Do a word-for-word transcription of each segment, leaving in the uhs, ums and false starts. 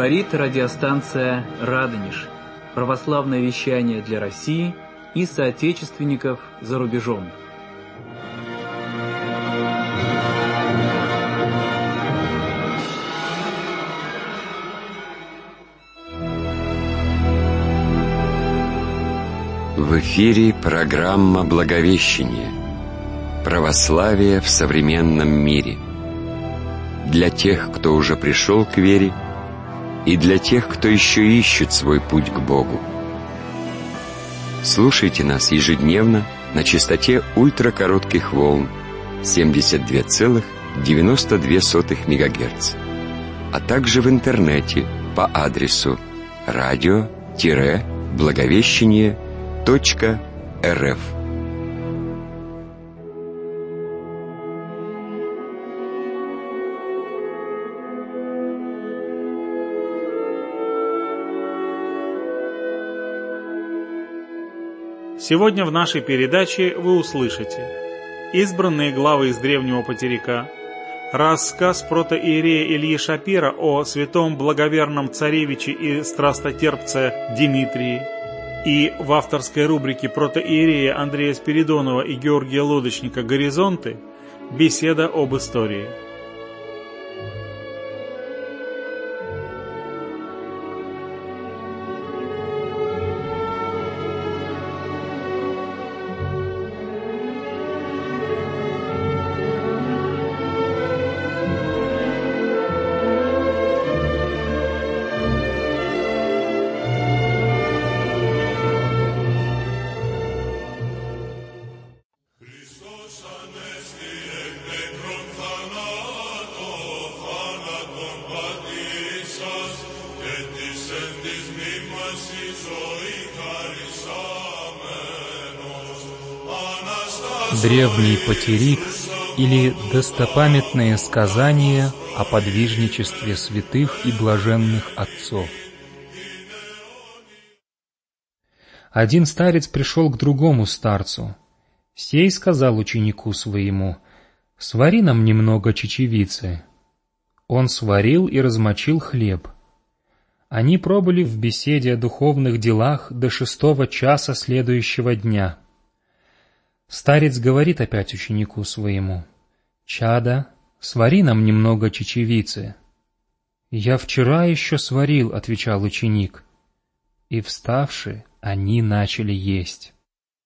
Говорит радиостанция «Радонеж». Православное вещание для России и соотечественников за рубежом. В эфире программа «Благовещение. Православие в современном мире». Для тех, кто уже пришел к вере, и для тех, кто еще ищет свой путь к Богу. Слушайте нас ежедневно на частоте ультракоротких волн семьдесят два целых девяносто две сотых мегагерца, а также в интернете по адресу радио-благовещение точка рф. Сегодня в нашей передаче вы услышите избранные главы из древнего потеряка, рассказ протоиерея Ильи Шапира о святом благоверном царевиче и страстотерпце Дмитрии, и в авторской рубрике протоиерея Андрея Спиридонова и Георгия Лодочника «Горизонты» беседа об истории. Древний потерик или достопамятные сказания о подвижничестве святых и блаженных отцов. Один старец пришел к другому старцу. Сей сказал ученику своему: «Свари нам немного чечевицы». Он сварил и размочил хлеб. Они пробыли в беседе о духовных делах до шестого часа следующего дня. Старец говорит опять ученику своему: «Чадо, свари нам немного чечевицы». «Я вчера еще сварил», — отвечал ученик. И, вставши, они начали есть.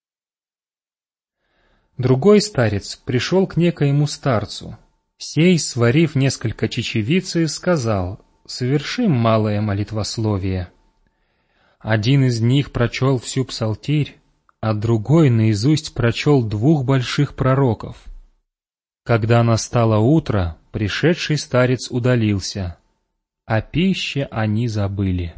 Другой старец пришел к некоему старцу. Сей, сварив несколько чечевицы, сказал: «Совершим малое молитвословие». Один из них прочел всю псалтирь, а другой наизусть прочел двух больших пророков. Когда настало утро, пришедший старец удалился. О пище они забыли.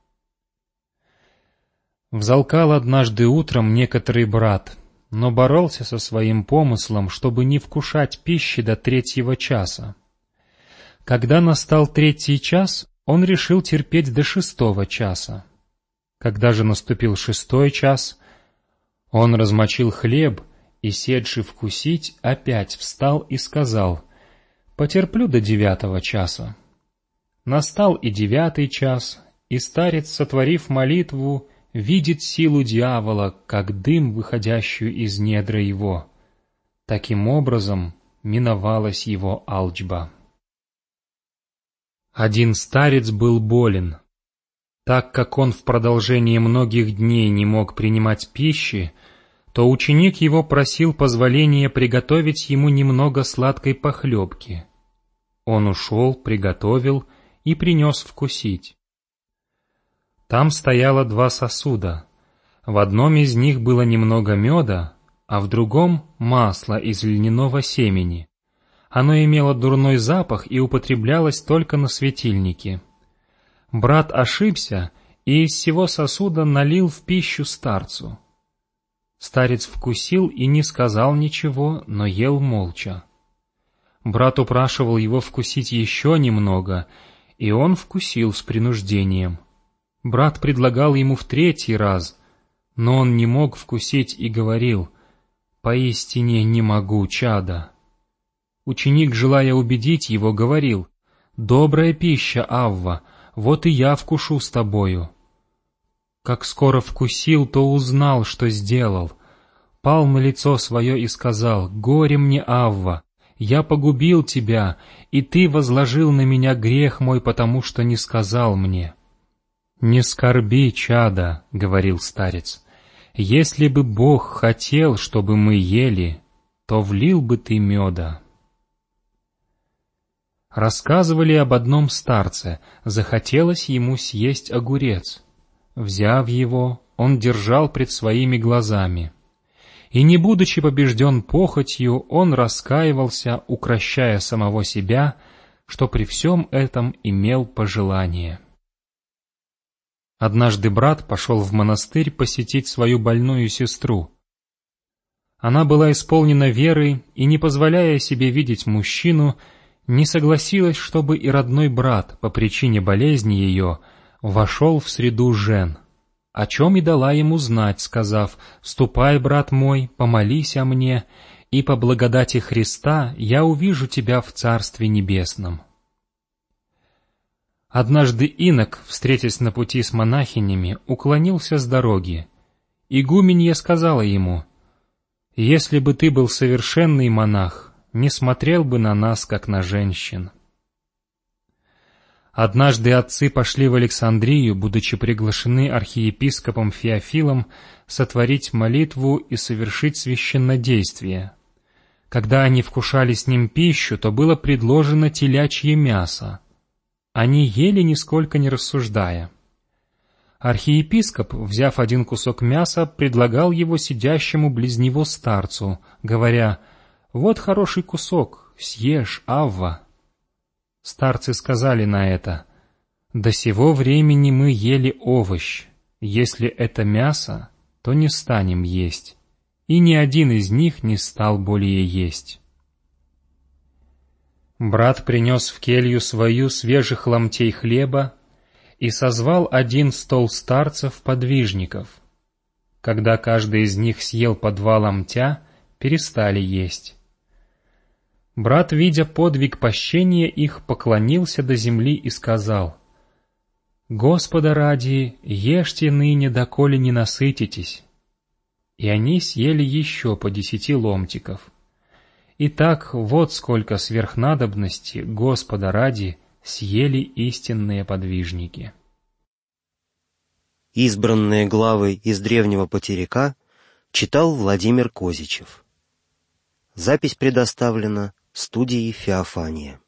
Взалкал однажды утром некоторый брат, но боролся со своим помыслом, чтобы не вкушать пищи до третьего часа. Когда настал третий час, он решил терпеть до шестого часа. Когда же наступил шестой час, он размочил хлеб и, седши вкусить, опять встал и сказал: «Потерплю до девятого часа». Настал и девятый час, и старец, сотворив молитву, видит силу дьявола, как дым, выходящую из недра его. Таким образом миновалась его алчба. Один старец был болен. Так как он в продолжении многих дней не мог принимать пищи, то ученик его просил позволения приготовить ему немного сладкой похлебки. Он ушел, приготовил и принес вкусить. Там стояло два сосуда. В одном из них было немного меда, а в другом — масло из льняного семени. Оно имело дурной запах и употреблялось только на светильнике. Брат ошибся и из сего сосуда налил в пищу старцу. Старец вкусил и не сказал ничего, но ел молча. Брат упрашивал его вкусить еще немного, и он вкусил с принуждением. Брат предлагал ему в третий раз, но он не мог вкусить и говорил: «Поистине не могу, чадо». Ученик, желая убедить его, говорил: «Добрая пища, Авва, вот и я вкушу с тобою. Как скоро вкусил, то узнал, что сделал. Пал на лицо свое и сказал: «Горе мне, Авва! Я погубил тебя, и ты возложил на меня грех мой, потому что не сказал мне». «Не скорби, чадо», — говорил старец, — «если бы Бог хотел, чтобы мы ели, то влил бы ты меда». Рассказывали об одном старце, захотелось ему съесть огурец. Взяв его, он держал пред своими глазами. И не будучи побежден похотью, он раскаивался, укрощая самого себя, что при всем этом имел пожелание. Однажды брат пошел в монастырь посетить свою больную сестру. Она была исполнена веры и, не позволяя себе видеть мужчину, не согласилась, чтобы и родной брат по причине болезни ее вошел в среду жен, о чем и дала ему знать, сказав: «Ступай, брат мой, помолись о мне, и по благодати Христа я увижу тебя в Царстве Небесном». Однажды инок, встретясь на пути с монахинями, уклонился с дороги. Игуменья сказала ему: «Если бы ты был совершенный монах, не смотрел бы на нас, как на женщин». Однажды отцы пошли в Александрию, будучи приглашены архиепископом Феофилом сотворить молитву и совершить священнодействие. Когда они вкушали с ним пищу, то было предложено телячье мясо. Они ели, нисколько не рассуждая. Архиепископ, взяв один кусок мяса, предлагал его сидящему близ него старцу, говоря: «Вот хороший кусок, съешь, Авва». Старцы сказали на это: «До сего времени мы ели овощ, если это мясо, то не станем есть». И ни один из них не стал более есть. Брат принес в келью свою свежих ломтей хлеба и созвал один стол старцев-подвижников. Когда каждый из них съел по два ломтя, перестали есть. Брат, видя подвиг пощения их, поклонился до земли и сказал: «Господа ради, ешьте ныне, доколе не насытитесь». И они съели еще по десяти ломтиков. Итак, вот сколько сверхнадобности Господа ради съели истинные подвижники. Избранные главы из древнего потеряка читал Владимир Козичев. Запись предоставлена студией Феофания.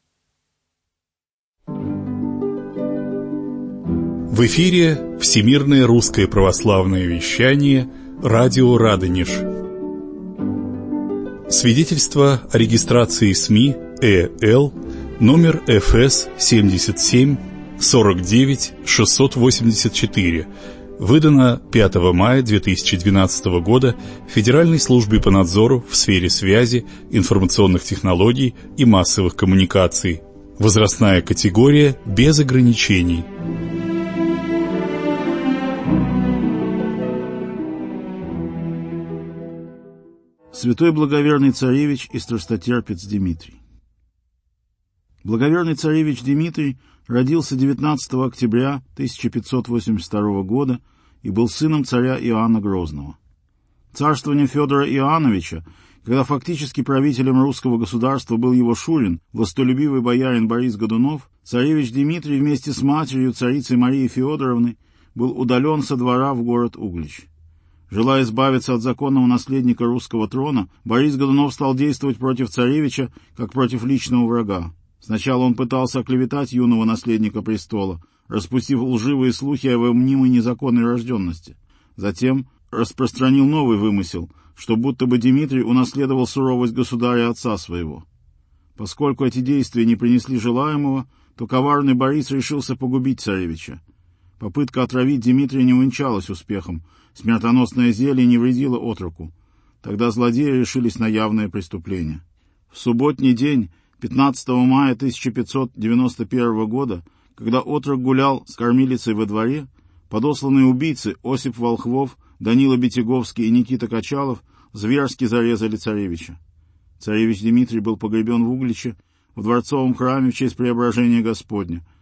В эфире Всемирное русское православное вещание «Радио Радонеж». Свидетельство о регистрации СМИ ЭЛ номер эф эс семьдесят семь сорок девять шестьсот восемьдесят четыре, выдано пятого мая две тысячи двенадцатого года Федеральной службе по надзору в сфере связи, информационных технологий и массовых коммуникаций. Возрастная категория без ограничений. Святой благоверный царевич и страстотерпец Дмитрий. Благоверный царевич Дмитрий родился девятнадцатого октября тысяча пятьсот восемьдесят второго года и был сыном царя Иоанна Грозного. Царствование Федора Иоанновича, когда фактически правителем русского государства был его шурин, властолюбивый боярин Борис Годунов, царевич Дмитрий вместе с матерью, царицей Марией Феодоровной, был удален со двора в город Углич. Желая избавиться от законного наследника русского трона, Борис Годунов стал действовать против царевича, как против личного врага. Сначала он пытался оклеветать юного наследника престола, распустив лживые слухи о его мнимой незаконной рожденности. Затем распространил новый вымысел, что будто бы Дмитрий унаследовал суровость государя отца своего. Поскольку эти действия не принесли желаемого, то коварный Борис решился погубить царевича. Попытка отравить Дмитрия не увенчалась успехом, смертоносное зелье не вредило отроку. Тогда злодеи решились на явное преступление. В субботний день, пятнадцатого мая тысяча пятьсот девяносто первого года, когда отрок гулял с кормилицей во дворе, подосланные убийцы Осип Волхвов, Данила Бетяговский и Никита Качалов зверски зарезали царевича. Царевич Дмитрий был погребен в Угличе, в дворцовом храме в честь преображения Господня.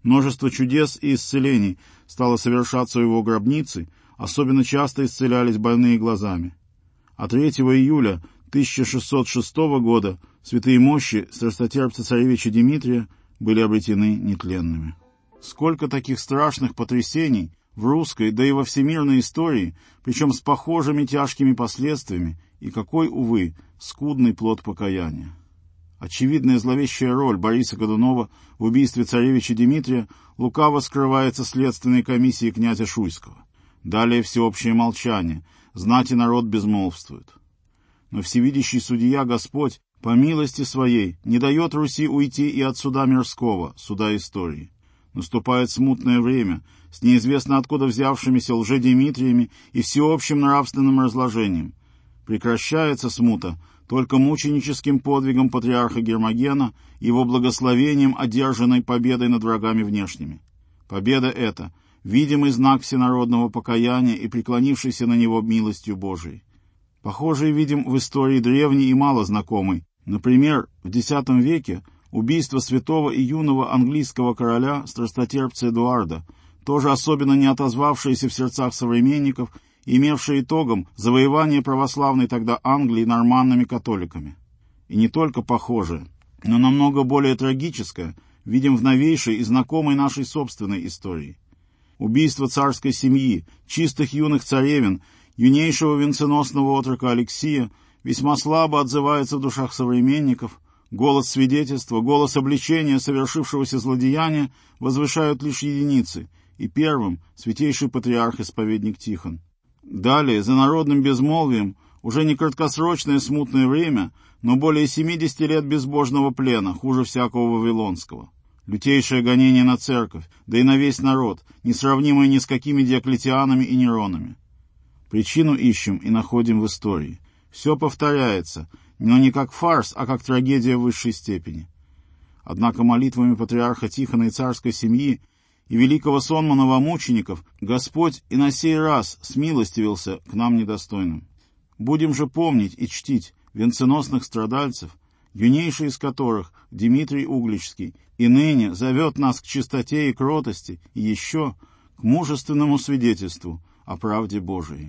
Множество чудес и исцелений стало совершаться у его гробницы, особенно часто исцелялись больные глазами. А третьего июля тысяча шестьсот шестого года святые мощи страстотерпца царевича Дмитрия были обретены нетленными. Сколько таких страшных потрясений в русской, да и во всемирной истории, причем с похожими тяжкими последствиями, и какой, увы, скудный плод покаяния. Очевидная зловещая роль Бориса Годунова в убийстве царевича Дмитрия лукаво скрывается следственной комиссией князя Шуйского. Далее всеобщее молчание, знать и народ безмолвствуют. Но всевидящий судья Господь по милости своей не дает Руси уйти и от суда мирского, суда истории. Наступает смутное время с неизвестно откуда взявшимися лжедимитриями и всеобщим нравственным разложением. Прекращается смута только мученическим подвигом патриарха Гермогена и его благословением одержанной победой над врагами внешними. Победа эта — видимый знак всенародного покаяния и преклонившийся на него милостью Божией. Похожие видим в истории древней и мало знакомой. Например, в X веке убийство святого и юного английского короля страстотерпца Эдуарда, тоже особенно не отозвавшееся в сердцах современников, имевшее итогом завоевание православной тогда Англии норманными католиками. И не только похожее, но намного более трагическое видим в новейшей и знакомой нашей собственной истории. Убийство царской семьи, чистых юных царевен, юнейшего венценосного отрока Алексия весьма слабо отзывается в душах современников. Голос свидетельства, голос обличения совершившегося злодеяния возвышают лишь единицы, и первым — святейший патриарх-исповедник Тихон. Далее, за народным безмолвием, уже не краткосрочное смутное время, но более семидесяти лет безбожного плена, хуже всякого вавилонского. Лютейшее гонение на церковь, да и на весь народ, несравнимое ни с какими Диоклетианами и Неронами. Причину ищем и находим в истории. Все повторяется, но не как фарс, а как трагедия высшей степени. Однако молитвами патриарха Тихона и царской семьи и великого сонма новомучеников Господь и на сей раз смилостивился к нам недостойным. Будем же помнить и чтить венценосных страдальцев, юнейший из которых, Дмитрий Угличский, и ныне зовет нас к чистоте и кротости, и еще к мужественному свидетельству о правде Божией.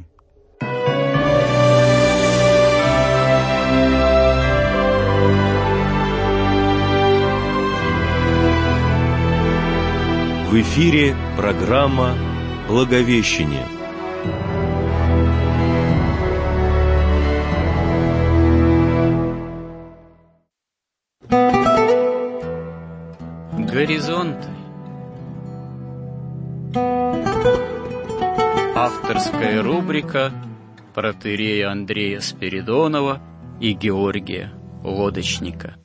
В эфире программа «Благовещение». Горизонты. Авторская рубрика протоиерея Андрея Спиридонова и Георгия Лодочника.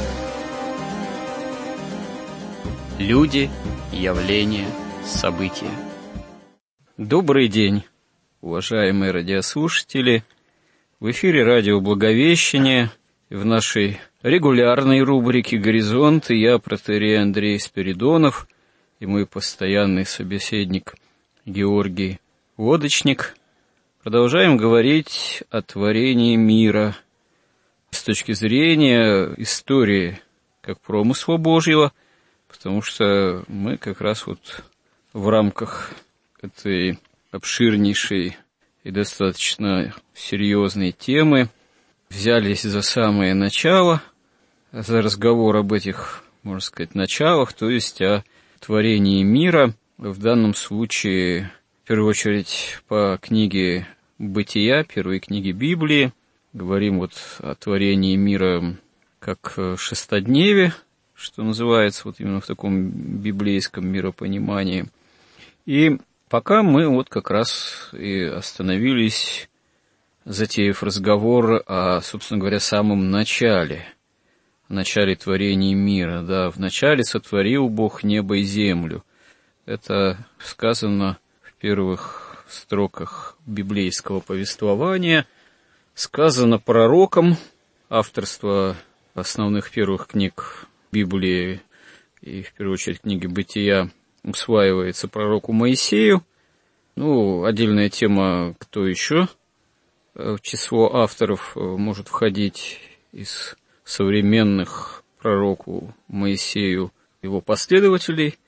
Люди, явления, события. Добрый день, уважаемые радиослушатели. В эфире радио «Благовещение». В нашей регулярной рубрике «Горизонты» я, протоиерей Андрей Спиридонов, и мой постоянный собеседник Георгий Лодочник продолжаем говорить о творении мира с точки зрения истории как промысла Божьего, потому что мы как раз вот в рамках этой обширнейшей и достаточно серьезной темы взялись за самое начало, за разговор об этих, можно сказать, началах, то есть о творении мира, в данном случае, в первую очередь, по книге «Бытия», первой книге Библии. Говорим вот о творении мира как шестодневе, что называется, вот именно в таком библейском миропонимании. И пока мы вот как раз и остановились, затеяв разговор о, собственно говоря, самом начале, о начале творения мира. Да, «Вначале сотворил Бог небо и землю». Это сказано в первых строках библейского повествования, сказано пророком, авторство основных первых книг Библии и, в первую очередь, книги «Бытия» усваивается пророку Моисею. Ну, отдельная тема, кто еще в число авторов может входить из современных пророку Моисею его последователей.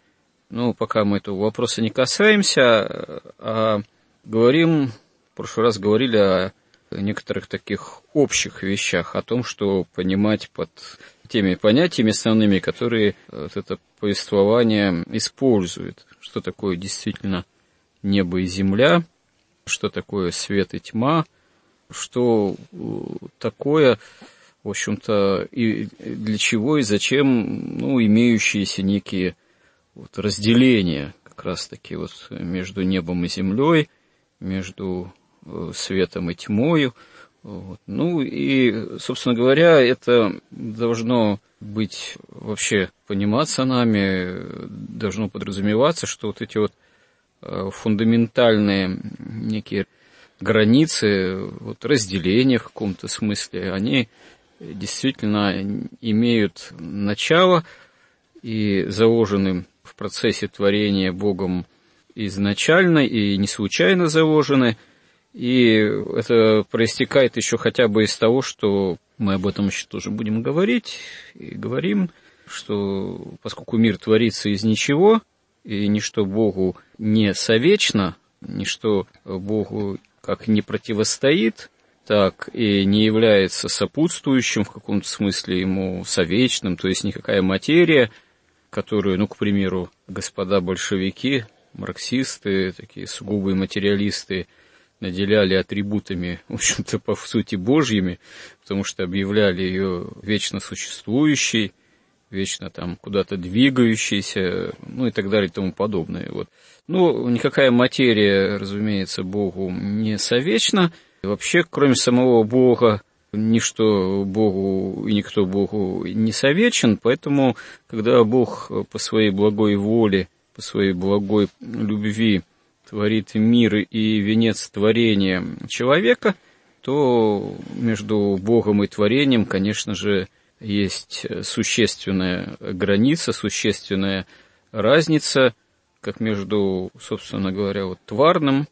Ну, пока мы этого вопроса не касаемся, а говорим, в прошлый раз говорили о некоторых таких общих вещах, о том, что понимать под теми понятиями основными, которые вот это повествование использует. Что такое действительно небо и земля, что такое свет и тьма, что такое, в общем-то, и для чего и зачем, ну, имеющиеся некие вот разделения как раз-таки вот между небом и землей, между светом и тьмою. Вот. Ну и, собственно говоря, это должно быть вообще пониматься нами, должно подразумеваться, что вот эти вот фундаментальные некие границы, вот разделения в каком-то смысле, они действительно имеют начало и заложены в процессе творения Богом изначально и не случайно заложены. И это проистекает еще хотя бы из того, что мы об этом еще тоже будем говорить, и говорим, что поскольку мир творится из ничего, и ничто Богу не совечно, ничто Богу как не противостоит, так и не является сопутствующим в каком-то смысле ему совечным, то есть никакая материя, которую, ну, к примеру, господа большевики, марксисты, такие сугубые материалисты, наделяли атрибутами, в общем-то, по сути, божьими, потому что объявляли ее вечно существующей, вечно там куда-то двигающейся, ну и так далее и тому подобное. Вот. Ну, никакая материя, разумеется, Богу не совечна. И вообще, кроме самого Бога, ничто Богу и никто Богу не совечен, поэтому, когда Бог по своей благой воле, по своей благой любви творит мир и венец творения человека, то между Богом и творением, конечно же, есть существенная граница, существенная разница, как между, собственно говоря, вот тварным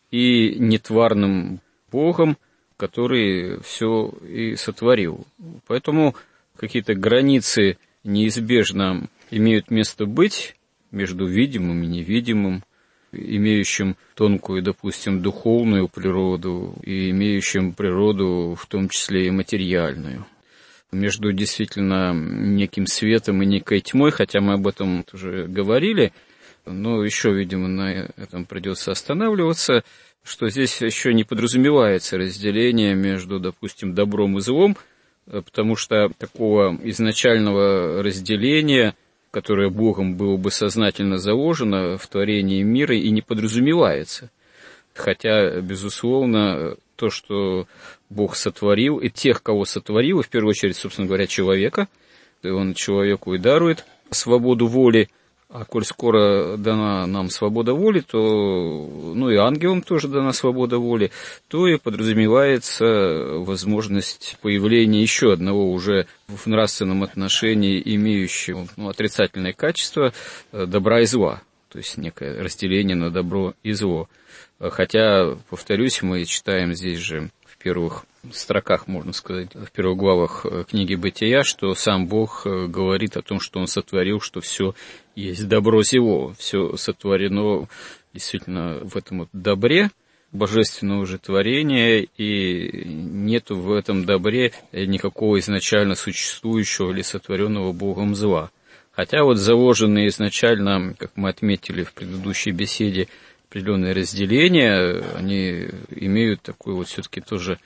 и нетварным Богом, который все и сотворил. Поэтому какие-то границы неизбежно имеют место быть между видимым и невидимым, имеющим тонкую, допустим, духовную природу и имеющим природу, в том числе и материальную. Между действительно неким светом и некой тьмой, хотя мы об этом уже говорили, но еще, видимо, на этом придется останавливаться, что здесь еще не подразумевается разделение между, допустим, добром и злом, потому что такого изначального разделения, которое Богом было бы сознательно заложено в творении мира, и не подразумевается. Хотя, безусловно, то, что Бог сотворил, и тех, кого сотворил, и в первую очередь, собственно говоря, человека, он человеку и дарует свободу воли, а коль скоро дана нам свобода воли, то, ну и ангелам тоже дана свобода воли, то и подразумевается возможность появления еще одного уже в нравственном отношении имеющего, ну, отрицательное качество добра и зла, то есть некое разделение на добро и зло. Хотя, повторюсь, мы читаем здесь же в первых строках, можно сказать, в первых главах книги «Бытия», что сам Бог говорит о том, что Он сотворил, что все есть добро зло, все сотворено действительно в этом вот добре божественного же творения, и нет в этом добре никакого изначально существующего или сотворенного Богом зла. Хотя вот заложенные изначально, как мы отметили в предыдущей беседе, определенные разделения, они имеют такой вот все-таки тоже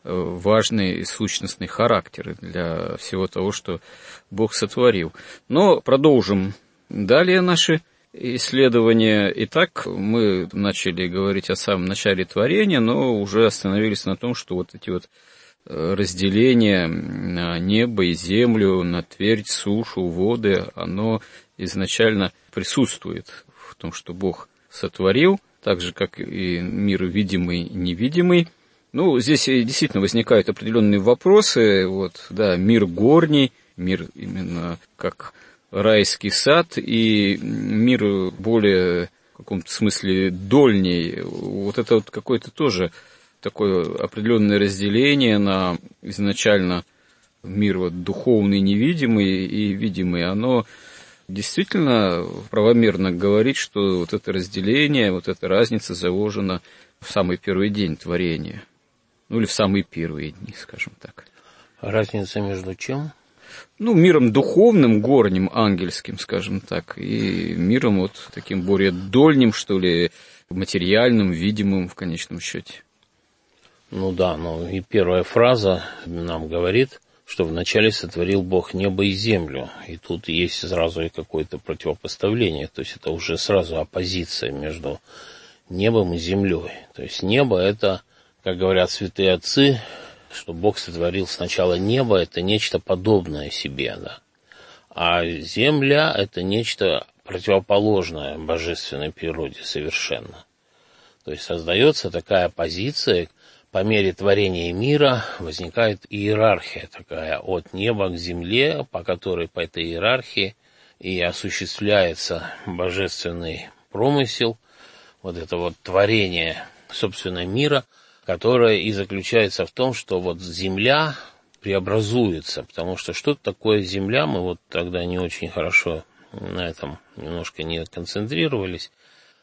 важный и сущностный характер для всего того, что Бог сотворил. Но продолжим далее наши исследования. Итак, мы начали говорить о самом начале творения, но уже остановились на том, что вот эти вот разделения на небо и землю, на твердь, сушу, воды, оно изначально присутствует в том, что Бог сотворил, так же, как и мир видимый и невидимый. Ну, здесь действительно возникают определенные вопросы. Вот, да, мир горний, мир именно как райский сад, и мир более, в каком-то смысле, дольний. Вот это вот какое-то тоже такое определенное разделение на изначально мир вот духовный, невидимый и видимый, оно Действительно правомерно говорить, что вот это разделение, вот эта разница заложена в самый первый день творения. Ну, или в самые первые дни, скажем так. Разница между чем? Ну, миром духовным, горним, ангельским, скажем так, и миром вот таким более дольним, что ли, материальным, видимым в конечном счете. Ну да, ну и первая фраза нам говорит, что вначале сотворил Бог небо и землю. И тут есть сразу и какое-то противопоставление, то есть это уже сразу оппозиция между небом и землей. То есть небо — это, как говорят святые отцы, что Бог сотворил сначала небо, это нечто подобное себе, да. А земля — это нечто противоположное божественной природе совершенно. То есть создается такая позиция, по мере творения мира возникает иерархия такая от неба к земле, по которой по этой иерархии и осуществляется божественный промысел, вот это вот творение, собственно, мира, которое и заключается в том, что вот земля преобразуется, потому что что такое земля, мы вот тогда не очень хорошо на этом немножко не концентрировались.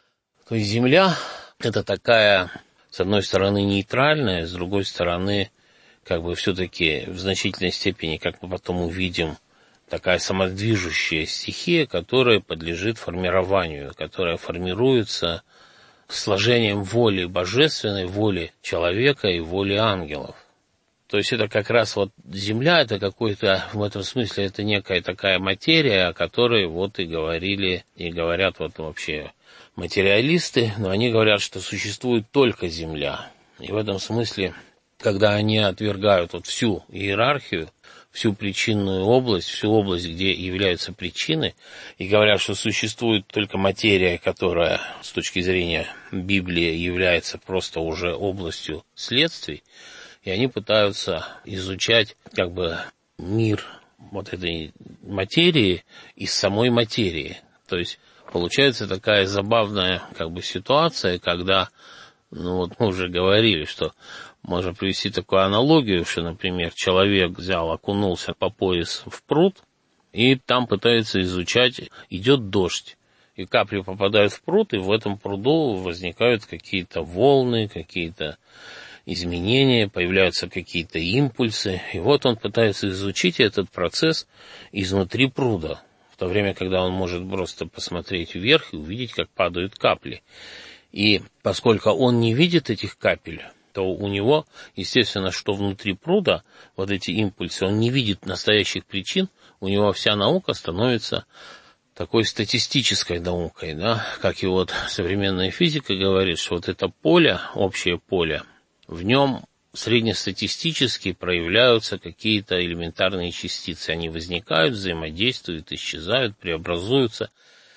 То есть земля — это такая, с одной стороны, нейтральная, с другой стороны, как бы все-таки в значительной степени, как мы потом увидим, такая самодвижущая стихия, которая подлежит формированию, которая формируется сложением воли божественной, воли человека и воли ангелов. То есть это как раз вот земля, это какой-то, в этом смысле, это некая такая материя, о которой вот и говорили, и говорят вот вообще материалисты, но они говорят, что существует только земля. И в этом смысле, когда они отвергают вот всю иерархию, всю причинную область, всю область, где являются причины, и говорят, что существует только материя, которая с точки зрения Библии является просто уже областью следствий, и они пытаются изучать как бы мир вот этой материи из самой материи. То есть получается такая забавная как бы ситуация, когда, ну вот мы уже говорили, что можно привести такую аналогию, что, например, человек взял, окунулся по пояс в пруд, и там пытается изучать, идет дождь, и капли попадают в пруд, и в этом пруду возникают какие-то волны, какие-то изменения, появляются какие-то импульсы, и вот он пытается изучить этот процесс изнутри пруда, в то время, когда он может просто посмотреть вверх и увидеть, как падают капли. И поскольку он не видит этих капель, то у него, естественно, что внутри пруда, вот эти импульсы, он не видит настоящих причин, у него вся наука становится такой статистической наукой, да, как и вот современная физика говорит, что вот это поле, общее поле, в нем среднестатистически проявляются какие-то элементарные частицы, они возникают, взаимодействуют, исчезают, преобразуются.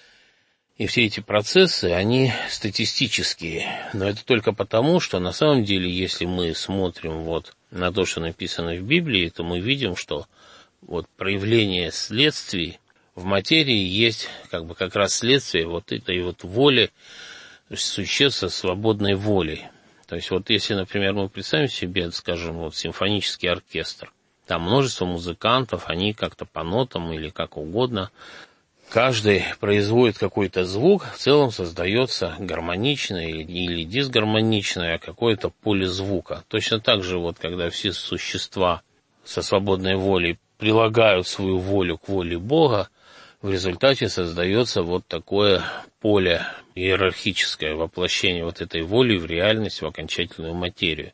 И все эти процессы, они статистические, но это только потому, что на самом деле, если мы смотрим вот на то, что написано в Библии, то мы видим, что вот проявление следствий в материи есть как бы как раз следствие вот этой вот воли существ со свободной волей. То есть вот если, например, мы представим себе, скажем, вот симфонический оркестр, там множество музыкантов, они как-то по нотам или как угодно, каждый производит какой-то звук, в целом создается гармоничное или дисгармоничное какое-то поле звука. Точно так же, вот, когда все существа со свободной волей прилагают свою волю к воле Бога, в результате создается вот такое поле иерархическое, воплощение вот этой воли в реальность, в окончательную материю.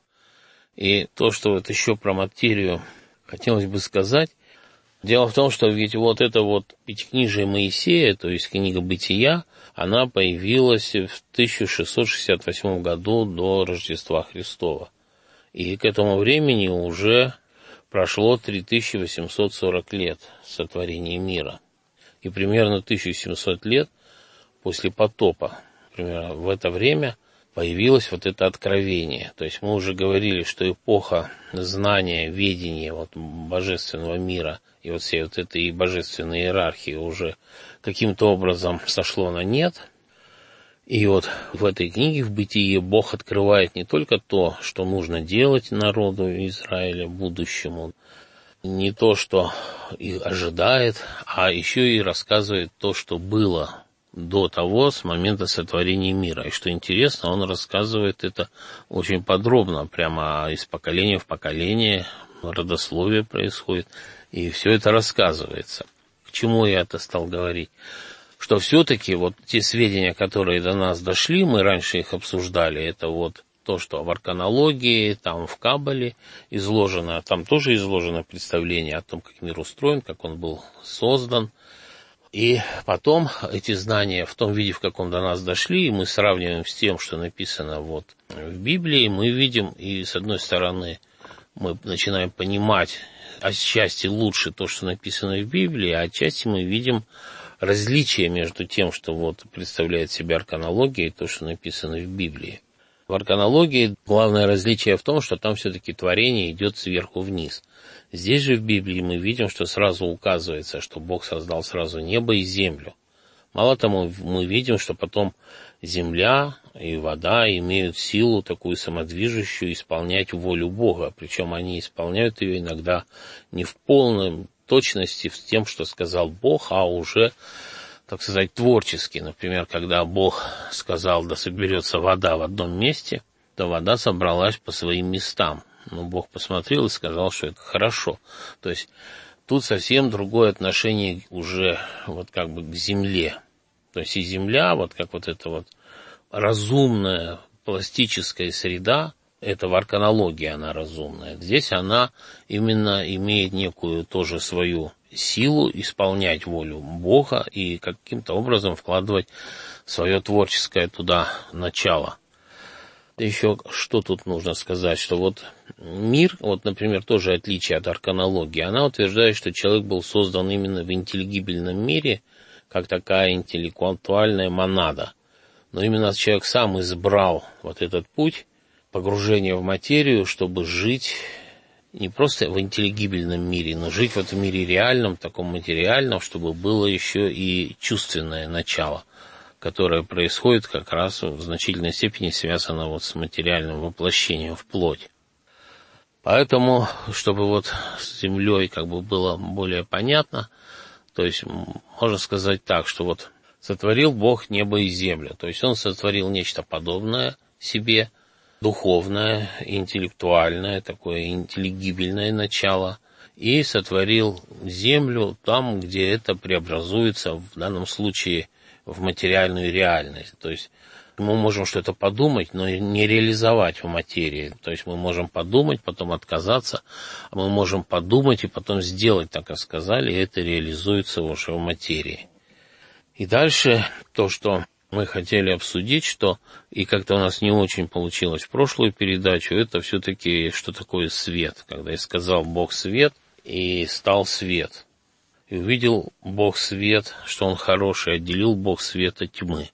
И то, что вот еще про материю хотелось бы сказать, дело в том, что ведь вот это вот Пятикнижие Моисея, то есть книга Бытия, она появилась в тысяча шестьсот шестьдесят восьмом году до Рождества Христова. И к этому времени уже прошло три тысячи восемьсот сорок лет сотворения мира. И примерно тысяча семьсот лет после потопа, примерно в это время появилось вот это откровение. То есть мы уже говорили, что эпоха знания, ведения вот божественного мира и вот всей вот этой божественной иерархии уже каким-то образом сошло на нет. И вот в этой книге, в Бытие, Бог открывает не только то, что нужно делать народу Израиля будущему, не то, что их ожидает, а еще и рассказывает то, что было до того, с момента сотворения мира. И что интересно, он рассказывает это очень подробно, прямо из поколения в поколение, родословие происходит, и все это рассказывается. К чему я это стал говорить? Что все-таки вот те сведения, которые до нас дошли, мы раньше их обсуждали, это вот то, что в арканологии, там в Каббале изложено, там тоже изложено представление о том, как мир устроен, как он был создан. И потом эти знания в том виде, в каком до нас дошли, мы сравниваем с тем, что написано вот в Библии, мы видим, и с одной стороны мы начинаем понимать отчасти лучше то, что написано в Библии, а отчасти мы видим различие между тем, что вот представляет себя арканология, и то, что написано в Библии. В арканологии главное различие в том, что там все-таки творение идет сверху вниз. Здесь же в Библии мы видим, что сразу указывается, что Бог создал сразу небо и землю. Мало того, мы видим, что потом земля и вода имеют силу такую самодвижущую исполнять волю Бога. Причем они исполняют ее иногда не в полной точности с тем, что сказал Бог, а уже, так сказать, творчески. Например, когда Бог сказал, да соберется вода в одном месте, то вода собралась по своим местам. Но Бог посмотрел и сказал, что это хорошо. То есть тут совсем другое отношение уже вот как бы к земле. То есть и земля, вот как вот эта вот разумная пластическая среда, это в арканологии она разумная. Здесь она именно имеет некую тоже свою силу исполнять волю Бога и каким-то образом вкладывать свое творческое туда начало. Еще что тут нужно сказать, что вот мир, вот, например, тоже отличие от арканологии, она утверждает, что человек был создан именно в интеллигибельном мире, как такая интеллектуальная монада. Но именно человек сам избрал вот этот путь погружения в материю, чтобы жить не просто в интеллигибельном мире, но жить вот в мире реальном, таком материальном, чтобы было еще и чувственное начало, которое происходит как раз в значительной степени связано вот с материальным воплощением в плоть. Поэтому, чтобы вот с землей как бы было более понятно, то есть можно сказать так, что вот сотворил Бог небо и землю, то есть он сотворил нечто подобное себе, духовное, интеллектуальное, такое интеллигибельное начало, и сотворил землю там, где это преобразуется, в данном случае, в материальную реальность. То есть мы можем что-то подумать, но не реализовать в материи. То есть мы можем подумать, потом отказаться, а мы можем подумать и потом сделать, так как сказали, и это реализуется уже в материи. И дальше то, что мы хотели обсудить, что и как-то у нас не очень получилось в прошлую передачу, это все-таки что такое свет. Когда я сказал Бог свет, и стал свет. И увидел Бог свет, что он хороший, отделил Бог свет от тьмы.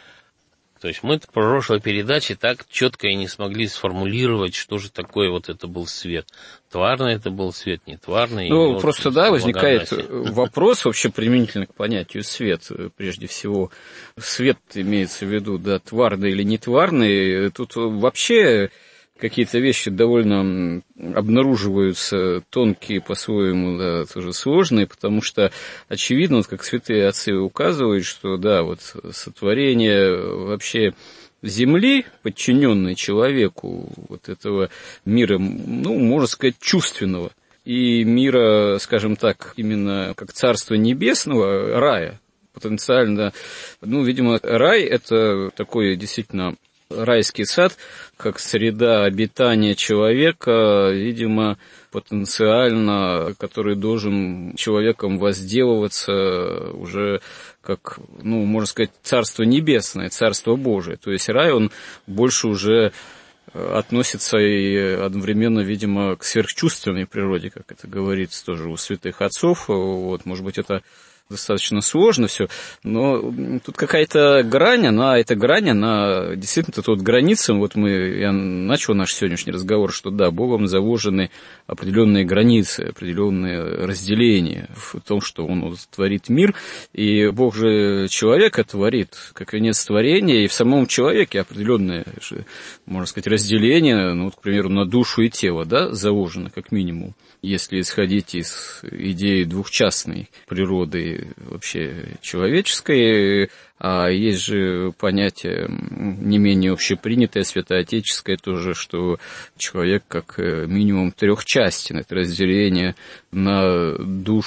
То есть мы в прошлой передаче так четко и не смогли сформулировать, что же такое вот это был свет. Тварный это был свет, не тварный. Ну, вот просто, да, возникает вопрос вообще применительно к понятию свет. Прежде всего, свет имеется в виду, да, тварный или не тварный. Тут вообще какие-то вещи довольно обнаруживаются тонкие, по-своему, да, тоже сложные, потому что очевидно, вот как святые отцы указывают, что, да, вот сотворение вообще земли, подчиненной человеку, вот этого мира, ну, можно сказать, чувственного, и мира, скажем так, именно как царства небесного, рая, потенциально, ну, видимо, рай – это такой действительно райский сад, как среда обитания человека, видимо, потенциально, который должен человеком возделываться уже как, ну, можно сказать, царство небесное, царство Божие. То есть рай, он больше уже относится и одновременно, видимо, к сверхчувственной природе, как это говорится тоже у святых отцов. Вот, может быть, это достаточно сложно все, но тут какая-то грань, она, эта грань, она действительно, это вот граница, вот мы, я начал наш сегодняшний разговор, что да, Богом заложены определенные границы, определенные разделения в том, что Он вот творит мир, и Бог же человека творит, как конец творения, и в самом человеке определенное, можно сказать, разделение, ну, вот, к примеру, на душу и тело, да, заложено, как минимум. Если исходить из идеи двухчастной природы вообще человеческой, а есть же понятие не менее общепринятое, святоотеческое тоже, что человек как минимум трехчастен. Это разделение на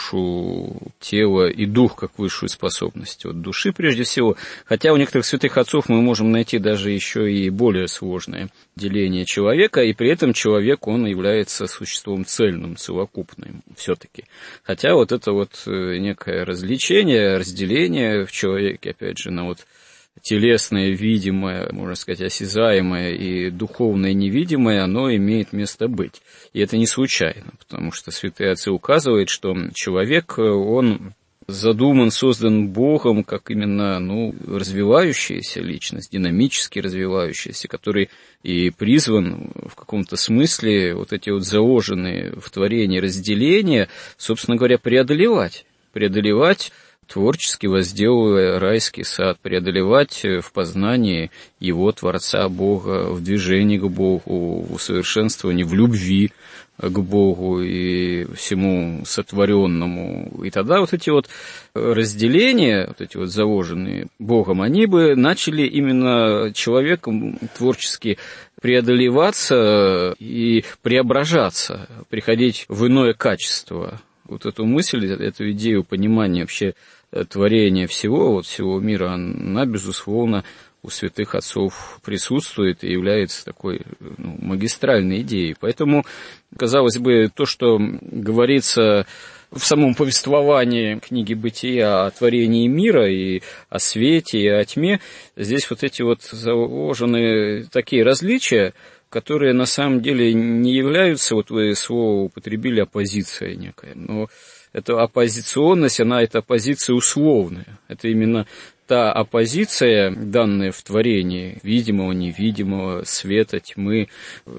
душу, тело и дух как высшую способность. Вот души прежде всего. Хотя у некоторых святых отцов мы можем найти даже еще и более сложное деление человека, и при этом человек, он является существом цельным, целокупным все-таки. Хотя вот это вот некое развлечение, разделение в человеке, опять же, на вот телесное, видимое, можно сказать, осязаемое и духовное, невидимое, оно имеет место быть. И это не случайно, потому что святые отцы указывают, что человек, он задуман, создан Богом как именно, ну, развивающаяся личность, динамически развивающаяся, который и призван в каком-то смысле вот эти вот заложенные в творении разделения, собственно говоря, преодолевать, преодолевать, творчески возделывая райский сад, преодолевать в познании Его, Творца, Бога, в движении к Богу, в усовершенствовании, в любви к Богу и всему сотворенному. И тогда вот эти вот разделения, вот эти вот заложенные Богом, они бы начали именно человеком творчески преодолеваться и преображаться, приходить в иное качество. Вот эту мысль, эту идею понимания вообще творения всего, вот всего мира, она, безусловно, у святых отцов присутствует и является такой, ну, магистральной идеей. Поэтому, казалось бы, то, что говорится в самом повествовании книги «Бытия» о творении мира и о свете, и о тьме, здесь вот эти вот заложены такие различия, которые на самом деле не являются, вот вы слово употребили, оппозиция некая, но эта оппозиционность, она, эта оппозиция условная, это именно та оппозиция, данная в творении, видимого, невидимого, света, тьмы,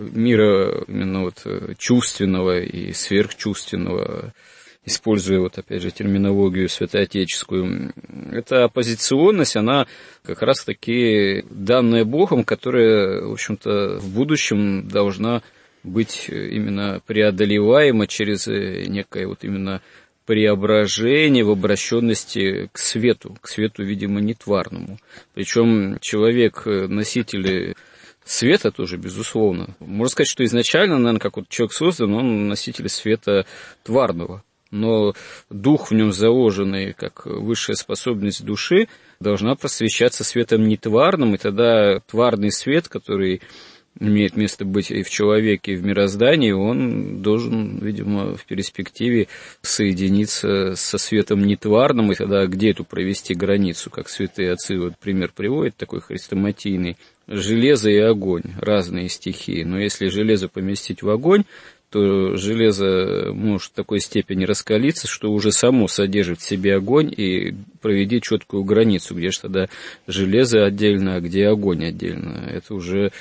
мира именно вот чувственного и сверхчувственного, используя вот опять же терминологию святоотеческую, эта оппозиционность, она как раз-таки данная Богом, которая, в общем-то, в будущем должна быть именно преодолеваема через некое вот именно преображение в обращенности к свету, к свету, видимо, нетварному. Причем человек, носитель света тоже, безусловно. Можно сказать, что изначально, наверное, как вот человек создан, он носитель света тварного. Но дух в нем заложенный, как высшая способность души, должна просвещаться светом нетварным, и тогда тварный свет, который имеет место быть и в человеке, и в мироздании, он должен, видимо, в перспективе соединиться со светом нетварным, и тогда где эту провести границу, как святые отцы вот пример приводят, такой хрестоматийный, железо и огонь, разные стихии, но если железо поместить в огонь, то железо может в такой степени раскалиться, что уже само содержит в себе огонь, и проведи четкую границу, где же тогда железо отдельно, а где огонь отдельно. Это уже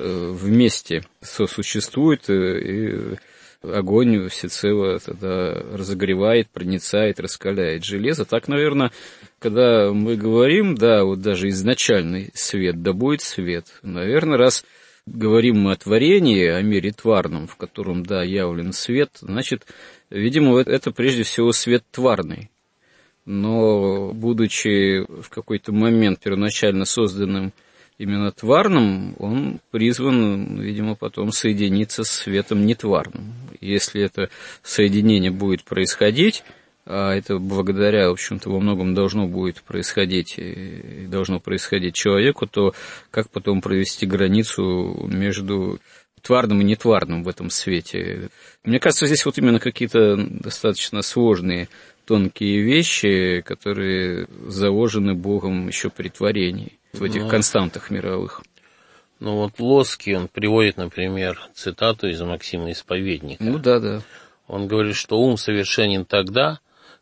вместе сосуществует, и огонь всецело тогда разогревает, проницает, раскаляет железо. Так, наверное, когда мы говорим, да, вот даже изначальный свет, да будет свет, наверное, раз говорим мы о творении, о мире тварном, в котором, да, явлен свет, значит, видимо, это прежде всего свет тварный. Но, будучи в какой-то момент первоначально созданным именно тварным, он призван, видимо, потом соединиться с светом нетварным. Если это соединение будет происходить, а это благодаря, в общем-то, во многом должно будет происходить, и должно происходить человеку, то как потом провести границу между тварным и нетварным в этом свете? Мне кажется, здесь вот именно какие-то достаточно сложные, тонкие вещи, которые заложены Богом еще при творении, в этих ну, константах мировых. Ну вот Лоский, он приводит, например, цитату из Максима Исповедника. Ну да, да. Он говорит, что ум совершенен тогда,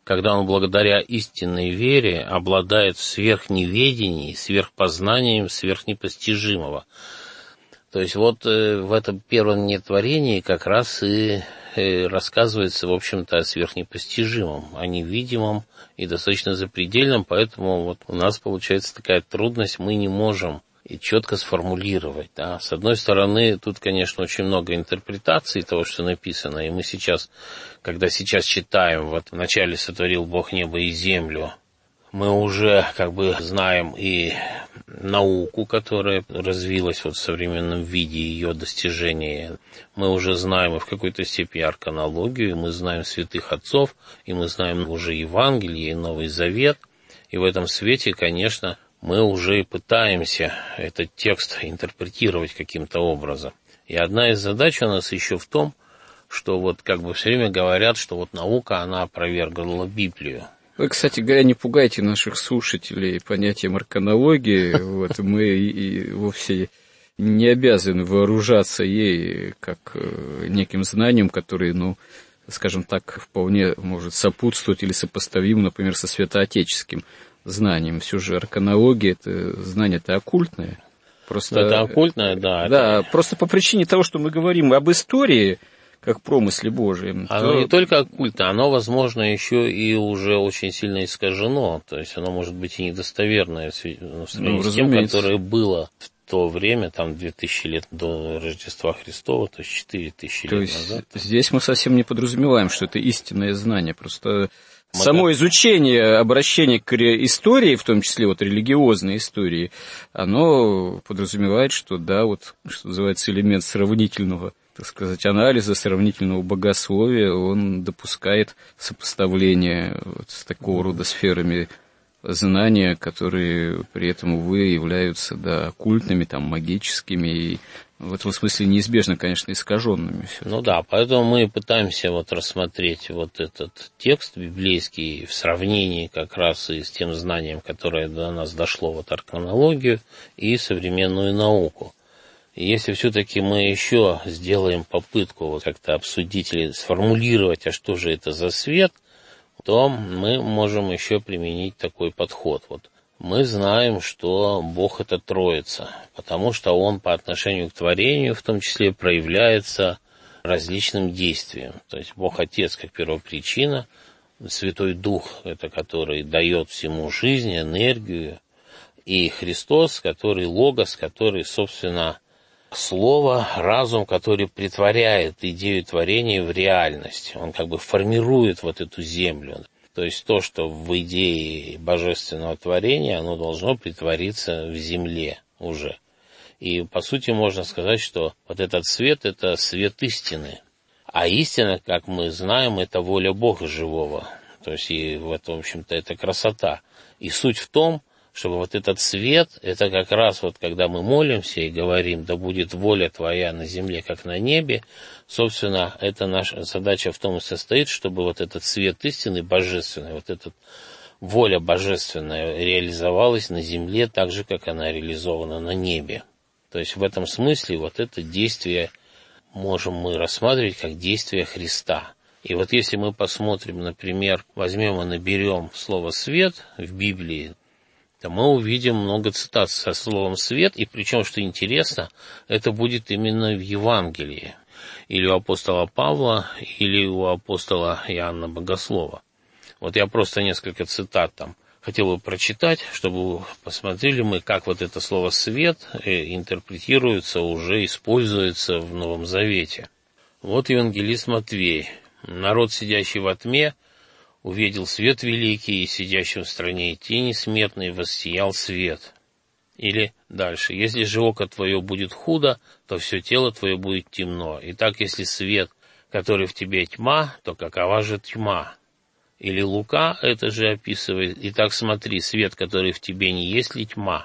когда он благодаря истинной вере обладает сверхневедением, сверхпознанием сверхнепостижимого. То есть вот в этом первом нетворении как раз и рассказывается, в общем-то, о сверхнепостижимом, о невидимом и достаточно запредельном, поэтому вот у нас получается такая трудность, мы не можем и четко сформулировать. Да. С одной стороны, тут, конечно, очень много интерпретаций того, что написано, и мы сейчас, когда сейчас читаем, вот вначале сотворил Бог небо и землю, мы уже как бы знаем и науку, которая развилась вот в современном виде, ее достижения. Мы уже знаем и в какой-то степени арканологию, и мы знаем святых отцов, и мы знаем уже Евангелие и Новый Завет. И в этом свете, конечно, мы уже и пытаемся этот текст интерпретировать каким-то образом. И одна из задач у нас еще в том, что вот как бы все время говорят, что вот наука, она опровергла Библию. Вы, кстати говоря, не пугайте наших слушателей понятием арканологии. Вот, мы и вовсе не обязаны вооружаться ей как неким знанием, которое, ну, скажем так, вполне может сопутствовать или сопоставим, например, со святоотеческим знанием. Все же арканология — это знание-то оккультное. Просто, это оккультное, да. Да, это... просто по причине того, что мы говорим об истории, как промысле Божьем. Оно то... не только оккультно, оно, возможно, еще и уже очень сильно искажено. То есть оно может быть и недостоверное в сравнении ну, с тем, которое было в то время, там, две тысячи лет до Рождества Христова, то есть четыре тысячи лет есть назад. Здесь мы совсем не подразумеваем, что это истинное знание. Просто мы само так... изучение, обращение к истории, в том числе вот религиозной истории, оно подразумевает, что, да, вот, что называется, элемент сравнительного, так сказать, анализа, сравнительного богословия, он допускает сопоставление вот с такого рода сферами знания, которые при этом, увы, являются, да, оккультными, там, магическими и в этом смысле неизбежно, конечно, искаженными. Ну да, поэтому мы пытаемся вот рассмотреть вот этот текст библейский в сравнении как раз и с тем знанием, которое до нас дошло, вот арканологию и современную науку. И если все-таки мы еще сделаем попытку вот как-то обсудить или сформулировать, а что же это за свет, то мы можем еще применить такой подход. Вот мы знаем, что Бог — это Троица, потому что Он по отношению к творению, в том числе, проявляется различным действием. То есть Бог Отец как первопричина, Святой Дух — это который дает всему жизнь, энергию, и Христос, который Логос, который, собственно, Слово, разум, который претворяет идею творения в реальность. Он как бы формирует вот эту землю. То есть то, что в идее божественного творения, оно должно претвориться в земле уже. И, по сути, можно сказать, что вот этот свет — это свет истины. А истина, как мы знаем, это воля Бога живого. То есть и в этом, в общем-то, это красота. И суть в том, чтобы вот этот свет, это как раз вот когда мы молимся и говорим, да будет воля Твоя на земле, как на небе, собственно, это наша задача в том и состоит, чтобы вот этот свет истины божественный, вот эта воля божественная реализовалась на земле так же, как она реализована на небе. То есть в этом смысле вот это действие можем мы рассматривать как действие Христа. И вот если мы посмотрим, например, возьмем и наберем слово «свет» в Библии, то мы увидим много цитат со словом «свет», и причем, что интересно, это будет именно в Евангелии, или у апостола Павла, или у апостола Иоанна Богослова. Вот я просто несколько цитат там хотел бы прочитать, чтобы вы посмотрели мы, как вот это слово «свет» интерпретируется, уже используется в Новом Завете. Вот евангелист Матвей. «Народ, сидящий во тьме, увидел свет великий, и сидящим в стране тени смертной воссиял свет». Или дальше. «Если же око твое будет худо, то все тело твое будет темно. Итак, если свет, который в тебе тьма, то какова же тьма?» Или Лука это же описывает. «Итак, смотри, свет, который в тебе, не есть ли тьма?»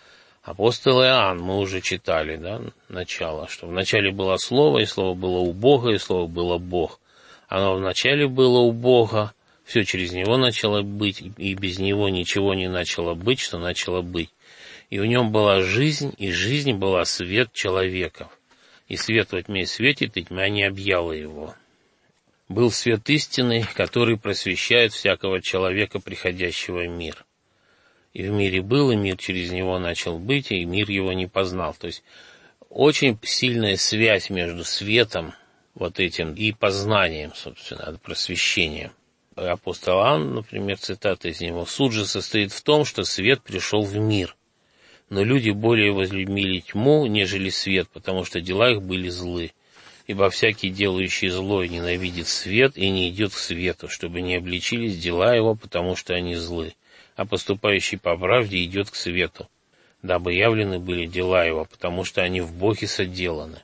Апостол Иоанн, мы уже читали, да, начало, что вначале было Слово, и Слово было у Бога, и Слово было Бог. Оно вначале было у Бога, все через Него начало быть, и без Него ничего не начало быть, что начало быть. И в Нем была жизнь, и жизнь была свет человеков. И свет во тьме светит, и тьма не объяла Его. был свет истины, который просвещает всякого человека, приходящего в мир. И в мире был, и мир через него начал быть, и мир его не познал». То есть очень сильная связь между светом вот этим и познанием, собственно, просвещением. Апостол Иоанн, например, цитата из него: «Суд же состоит в том, что свет пришел в мир, но люди более возлюбили тьму, нежели свет, потому что дела их были злы. Ибо всякий, делающий зло, ненавидит свет и не идет к свету, чтобы не обличились дела его, потому что они злы. А поступающий по правде идет к свету, дабы явлены были дела его, потому что они в Боге соделаны».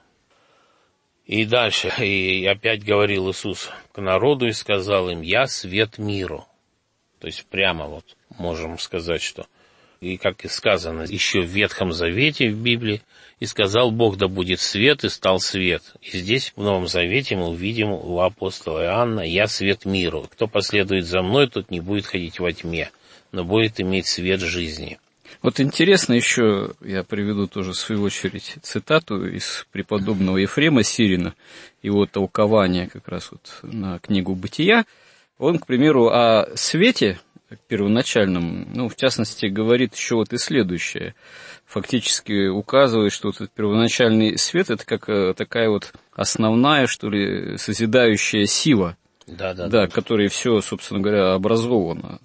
И дальше, и опять говорил Иисус к народу и сказал им: «Я свет миру». То есть прямо вот можем сказать, что, и как и сказано еще в Ветхом Завете в Библии: «И сказал Бог, да будет свет, и стал свет». И здесь в Новом Завете мы увидим у апостола Иоанна: «Я свет миру. Кто последует за мной, тот не будет ходить во тьме, но будет иметь свет жизни». Вот интересно еще, я приведу тоже в свою очередь цитату из преподобного Ефрема Сирина, его толкование как раз вот на книгу «Бытия». Он, к примеру, о свете первоначальном, ну, в частности, говорит еще вот и следующее. Фактически указывает, что вот этот первоначальный свет — это как такая вот основная, что ли, созидающая сила, да, да, да, да. которой все, собственно говоря, образовано.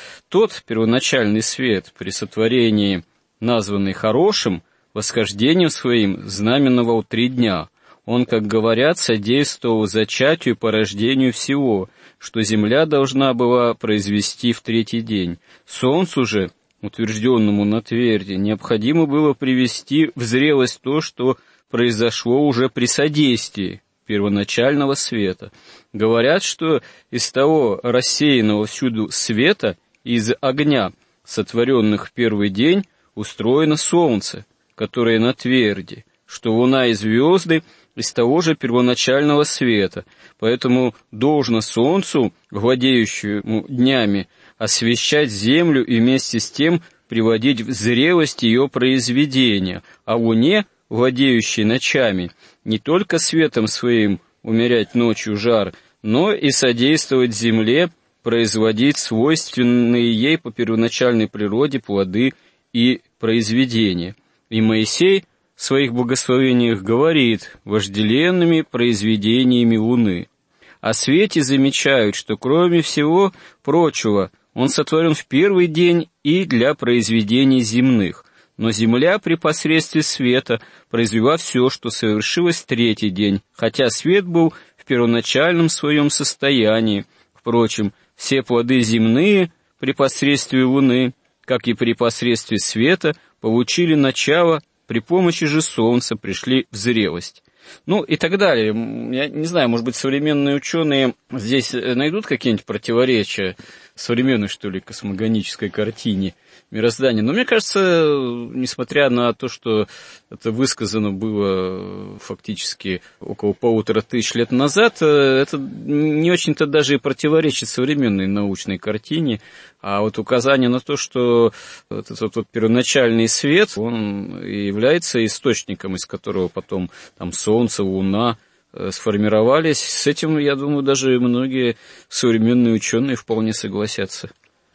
Тот первоначальный свет при сотворении, названный хорошим, восхождением своим знаменовал три дня. Он, как говорят, содействовал зачатию и порождению всего, что земля должна была произвести в третий день. Солнцу же, утвержденному на тверди, необходимо было привести в зрелость то, что произошло уже при содействии первоначального света. Говорят, что из того рассеянного всюду света, из огня, сотворенных в первый день, устроено солнце, которое на тверди, что луна и звезды из того же первоначального света. Поэтому должно солнцу, владеющему днями, освещать землю и вместе с тем приводить в зрелость ее произведения, а луне, владеющей ночами, не только светом своим умерять ночью жар, но и содействовать земле производить свойственные ей по первоначальной природе плоды и произведения. И Моисей в своих благословениях говорит: «вожделенными произведениями луны». О свете замечают, что кроме всего прочего он сотворен в первый день и для произведений земных, но земля при посредстве света произвела все, что совершилось в третий день, хотя свет был в первоначальном своем состоянии. Впрочем, все плоды земные при посредстве луны, как и при посредстве света, получили начало, при помощи же солнца пришли в зрелость. Ну и так далее. Я не знаю, может быть, современные ученые здесь найдут какие-нибудь противоречия современной, что ли, космогонической картине мироздания. Но мне кажется, несмотря на то, что это высказано было фактически около полутора тысяч лет назад, это не очень-то даже и противоречит современной научной картине. А вот указание на то, что этот вот, вот первоначальный свет, он является источником, из которого потом там Солнце, Луна сформировались, с этим, я думаю, даже многие современные ученые вполне согласятся.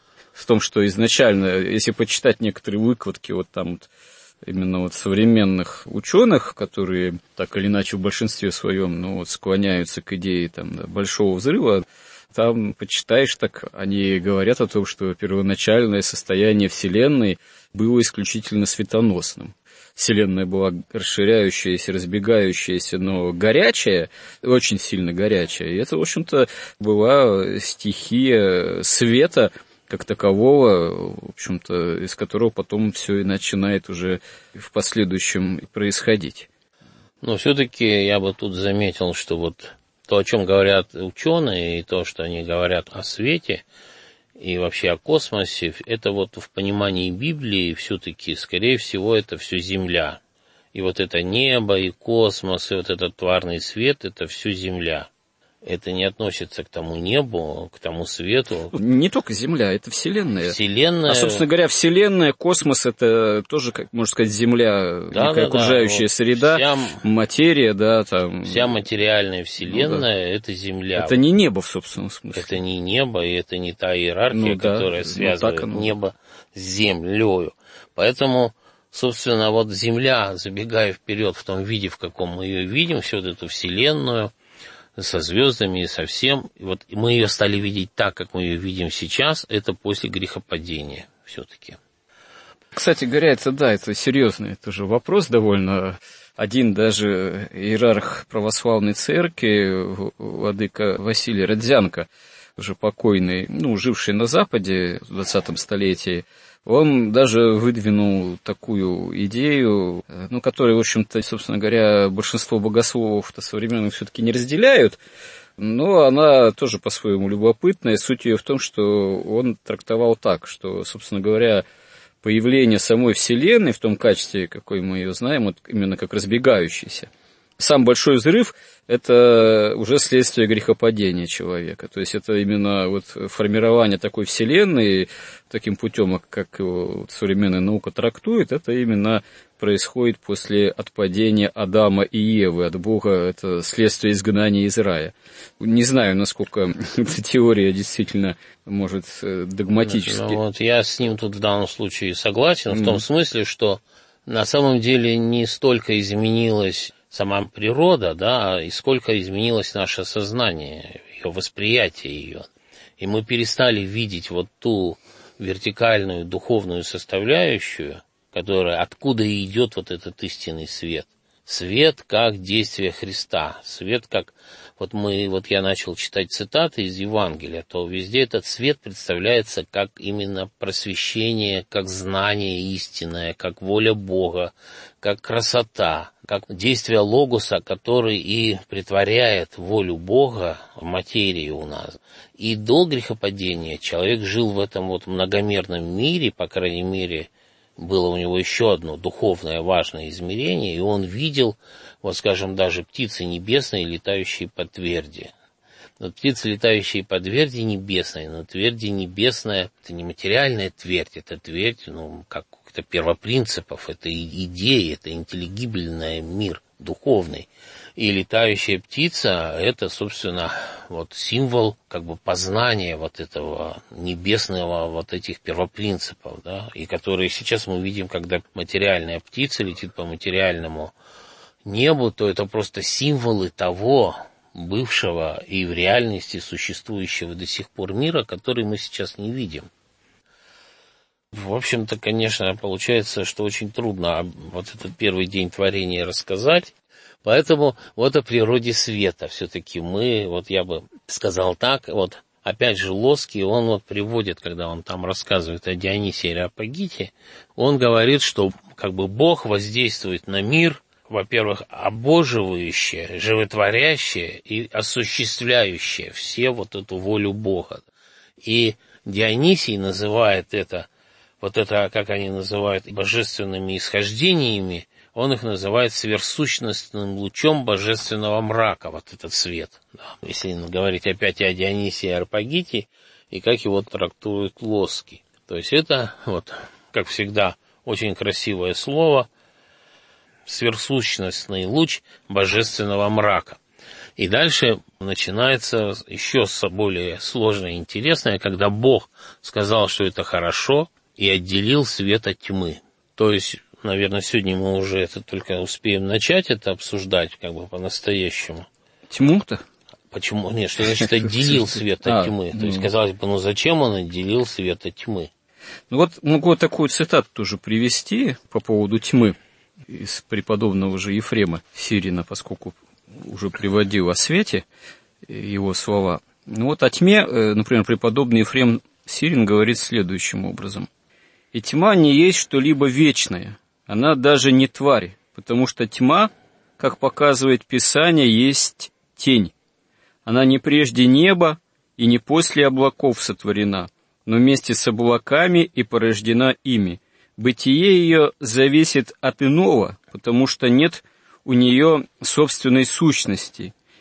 В том, что изначально, если почитать некоторые выкладки вот там вот, именно вот современных ученых, которые так или иначе в большинстве своем, ну, вот, склоняются к идее там, да, большого взрыва, там почитаешь, так они говорят о том, что первоначальное состояние Вселенной было исключительно светоносным. Вселенная была расширяющаяся, разбегающаяся, но горячая, очень сильно горячая. И это, в общем-то, была стихия света, как такового, в общем-то, из которого потом все и начинает уже в последующем происходить. Но все-таки я бы тут заметил, что вот то, о чем говорят ученые, и то, что они говорят о свете, и вообще о космосе, это вот в понимании Библии все-таки, скорее всего, это все Земля. И вот это небо, и космос, и вот этот тварный свет, это все Земля. Это не относится к тому небу, к тому свету. Не только Земля, это Вселенная. Вселенная. А, собственно говоря, Вселенная, космос — это тоже, как можно сказать, Земля, да, некая да, окружающая да. среда, вся, материя, да, там. Вся материальная Вселенная, ну, да. это Земля. Это не небо в собственном смысле. Это не небо, и это не та иерархия, ну, да. которая связывает ну, небо с землею. Поэтому, собственно, вот Земля, забегая вперед в том виде, в каком мы ее видим, всю вот эту Вселенную, со звездами и со всем. И вот мы ее стали видеть так, как мы ее видим сейчас, это после грехопадения все-таки. Кстати говоря, это да, это серьезный тоже вопрос довольно. Один даже иерарх православной церкви, владыка Василий Родзянко, уже покойный, ну, живший на Западе в двадцатом столетии, он даже выдвинул такую идею, ну, которую, в общем-то, собственно говоря, большинство богословов-то современных все-таки не разделяют, но она тоже по-своему любопытная. Суть ее в том, что он трактовал так, что, собственно говоря, появление самой Вселенной в том качестве, какой мы ее знаем, вот именно как разбегающейся, сам большой взрыв – это уже следствие грехопадения человека. То есть это именно вот формирование такой вселенной таким путем, как его современная наука трактует, это именно происходит после отпадения Адама и Евы от Бога. Это следствие изгнания из рая. Не знаю, насколько эта теория действительно может догматически. Ну, вот я с ним тут в данном случае согласен, в том смысле, что на самом деле не столько изменилась сама природа, да, и сколько изменилось наше сознание, ее восприятие ее. И мы перестали видеть вот ту вертикальную духовную составляющую, которая, откуда и идет вот этот истинный свет. Свет как действие Христа, свет как, вот мы, вот я начал читать цитаты из Евангелия, то везде этот свет представляется как именно просвещение, как знание истинное, как воля Бога, как красота, как действие Логоса, который и претворяет волю Бога в материи у нас. И до грехопадения человек жил в этом вот многомерном мире, по крайней мере, было у него еще одно духовное важное измерение, и он видел, вот скажем, даже птицы небесные, летающие по тверди. Но птицы, летающие по тверди небесной, но тверди небесная — это не материальная твердь, это твердь, ну, как это первопринципов, это идеи, это интеллигибельный мир духовный. И летающая птица — это, собственно, вот символ как бы познания вот этого небесного, вот этих первопринципов, да, и которые сейчас мы видим, когда материальная птица летит по материальному небу, то это просто символы того бывшего и в реальности существующего до сих пор мира, который мы сейчас не видим. В общем-то, конечно, получается, что очень трудно вот этот первый день творения рассказать. Поэтому вот о природе света все-таки мы, вот я бы сказал так, вот опять же Лоский, он вот приводит, когда он там рассказывает о Дионисии Ареопагите, он говорит, что как бы Бог воздействует на мир, во-первых, обоживающее, животворящее и осуществляющее все вот эту волю Бога. И Дионисий называет это, вот это, как они называют, божественными исхождениями, он их называет сверхсущностным лучом божественного мрака, вот этот свет. Да. Если говорить опять о Дионисии Ареопагите, и как его трактует Лоский. То есть это, вот, как всегда, очень красивое слово, сверхсущностный луч божественного мрака. И дальше начинается еще более сложное и интересное, когда Бог сказал, что это хорошо, и отделил свет от тьмы. То есть, наверное, сегодня мы уже это только успеем начать это обсуждать, как бы по-настоящему. Тьму-то? Почему? Нет, что значит отделил свет от тьмы? То есть, казалось бы, ну зачем он отделил свет от тьмы? Ну вот могу такую цитату тоже привести по поводу тьмы из преподобного же Ефрема Сирина, поскольку уже приводил о свете его слова. Ну вот о тьме, например, преподобный Ефрем Сирин говорит следующим образом. «И тьма не есть что-либо вечное, она даже не тварь, потому что тьма, как показывает Писание, есть тень. Она не прежде неба и не после облаков сотворена, но вместе с облаками и порождена ими. Бытие ее зависит от иного, потому что нет у нее собственной сущности,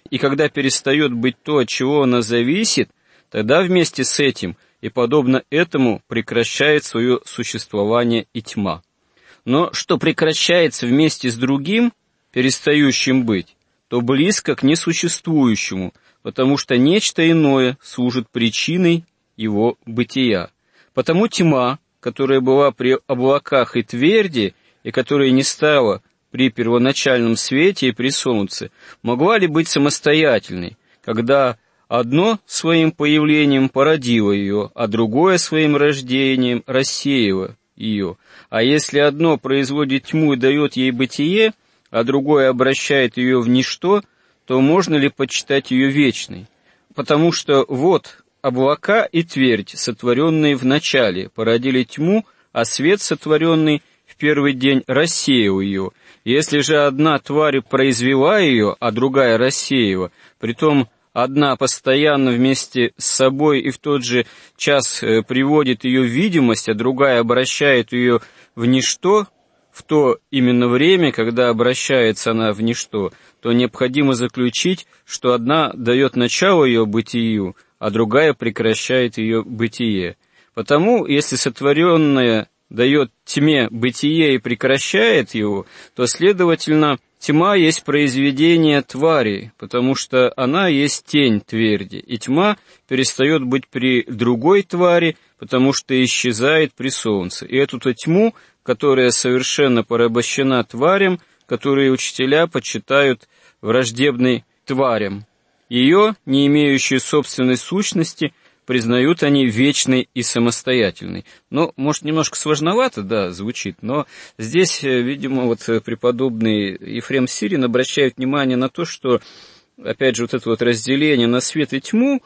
И когда перестает быть то, от чего она зависит, тогда вместе с этим и подобно этому прекращает свое существование и тьма. Но что прекращается вместе с другим, перестающим быть, то близко к несуществующему, потому что нечто иное служит причиной его бытия. Потому тьма, которая была при облаках и тверди, и которая не стала при первоначальном свете и при солнце, могла ли быть самостоятельной, когда одно своим появлением породило ее, а другое своим рождением рассеяло ее? А если одно производит тьму и дает ей бытие, а другое обращает ее в ничто, то можно ли почитать ее вечной? Потому что вот облака и твердь, сотворенные в начале, породили тьму, а свет, сотворенный в первый день, рассеял ее. Если же одна тварь произвела ее, а другая рассеяла, притом одна постоянно вместе с собой и в тот же час приводит ее в видимость, а другая обращает ее в ничто, в то именно время, когда обращается она в ничто, то необходимо заключить, что одна дает начало ее бытию, а другая прекращает ее бытие. Потому, если сотворенное дает тьме бытие и прекращает его, то, следовательно, тьма есть произведение твари, потому что она есть тень тверди, и тьма перестает быть при другой твари, потому что исчезает при солнце. И эту-то тьму, которая совершенно порабощена тварям, которые учителя почитают враждебной тварям. Ее, не имеющую собственной сущности, признают они вечной и самостоятельной. Ну, может, немножко сложновато, да, звучит, но здесь, видимо, вот преподобный Ефрем Сирин обращает внимание на то, что, опять же, вот это вот разделение на свет и тьму,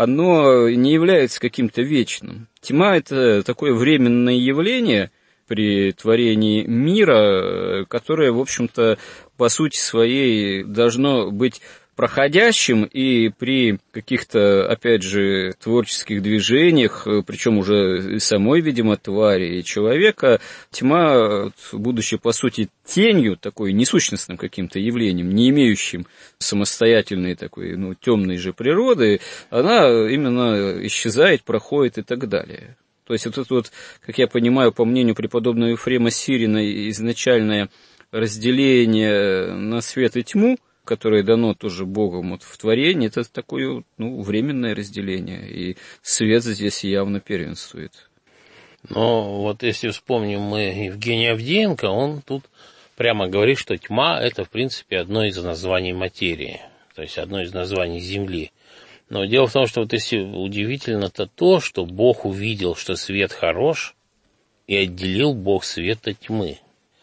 оно не является каким-то вечным. Тьма — это такое временное явление при творении мира, которое, в общем-то, по сути своей должно быть проходящим, и при каких-то, опять же, творческих движениях, причем уже самой, видимо, твари и человека, тьма, будучи, по сути, тенью, такой несущностным каким-то явлением, не имеющим самостоятельной такой, ну, темной же природы, она именно исчезает, проходит и так далее. То есть вот это вот, как я понимаю, по мнению преподобного Ефрема Сирина, изначальное разделение на свет и тьму, которое дано тоже Богом вот в творении, это такое, ну, временное разделение, и свет здесь явно первенствует. Но вот если вспомним мы Евгения Авдеенко, он тут прямо говорит, что тьма — это, в принципе, одно из названий материи, то есть одно из названий Земли. Но дело в том, что вот если удивительно-то то, что Бог увидел, что свет хорош, и отделил Бог свет от тьмы.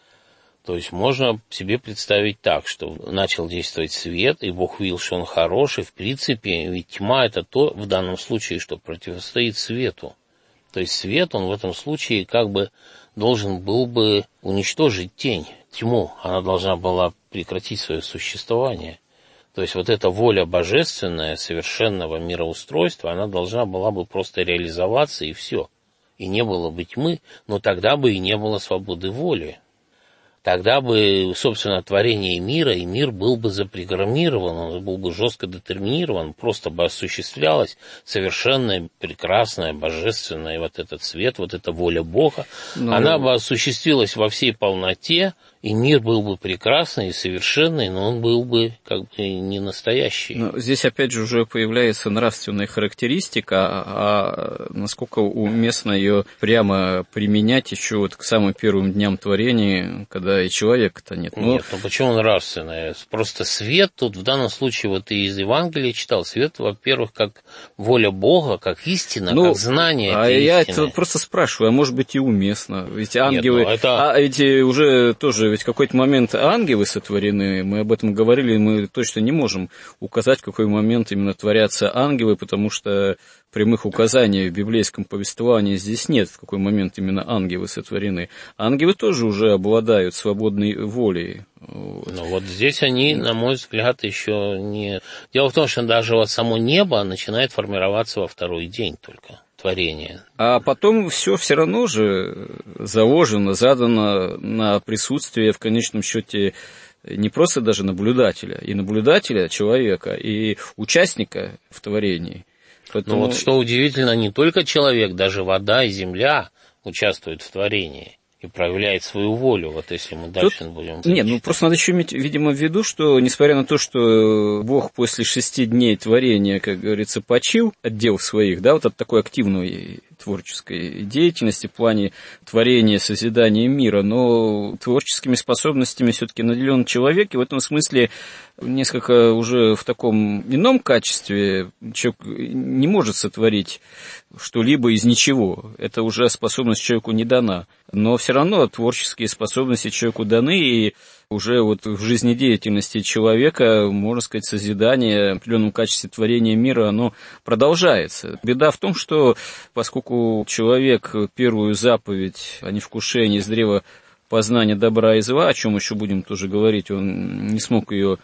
То есть можно себе представить так, что начал действовать свет, и Бог увидел, что он хорош, и в принципе ведь тьма — это то в данном случае, что противостоит свету. То есть свет, он в этом случае как бы должен был бы уничтожить тень, тьму, она должна была прекратить свое существование. То есть вот эта воля божественная, совершенного мироустройства, она должна была бы просто реализоваться, и все. И не было бы тьмы, но тогда бы и не было свободы воли. Тогда бы, собственно, творение мира, и мир был бы запрограммирован, он был бы жестко детерминирован, просто бы осуществлялась совершенная, прекрасная, божественная вот этот свет, вот эта воля Бога. Но... Она бы осуществилась во всей полноте, и мир был бы прекрасный и совершенный, но он был бы как бы не настоящий. Но здесь опять же уже появляется нравственная характеристика, а насколько уместно ее прямо применять еще вот к самым первым дням творения, когда и человека-то нет. Но... Нет, ну почему нравственная? Просто свет, тут в данном случае, вот и из Евангелия читал, свет, во-первых, как воля Бога, как истина, ну, как знание. А я истины. Это просто спрашиваю, а может быть и уместно. Ведь ангелы, нет, ну это... а ведь уже тоже ведь в какой-то момент ангелы сотворены, мы об этом говорили, мы точно не можем указать, в какой момент именно творятся ангелы, потому что прямых указаний в библейском повествовании здесь нет, в какой момент именно ангелы сотворены. Ангелы тоже уже обладают свободной волей. Вот. Ну вот здесь они, на мой взгляд, еще не... Дело в том, что даже вот само небо начинает формироваться во второй день только. Творение. А потом все все равно же заложено, задано на присутствие в конечном счете не просто даже наблюдателя, и наблюдателя человека, и участника в творении. Поэтому... Ну вот что удивительно, не только человек, даже вода и земля участвуют в творении и проявляет свою волю, вот если мы дальше Тут... будем... Нет, ну просто надо еще иметь, видимо, в виду, что несмотря на то, что Бог после шести дней творения, как говорится, почил от дел своих, да, вот от такой активной творческой деятельности в плане творения, созидания мира, но творческими способностями все-таки наделен человек, и в этом смысле несколько уже в таком ином качестве человек не может сотворить что-либо из ничего. Это уже способность человеку не дана. Но все равно творческие способности человеку даны, и уже вот в жизнедеятельности человека, можно сказать, созидание в определенном качестве творения мира, оно продолжается. Беда в том, что поскольку человек первую заповедь о невкушении с древа познания добра и зла, о чем еще будем тоже говорить, он не смог ее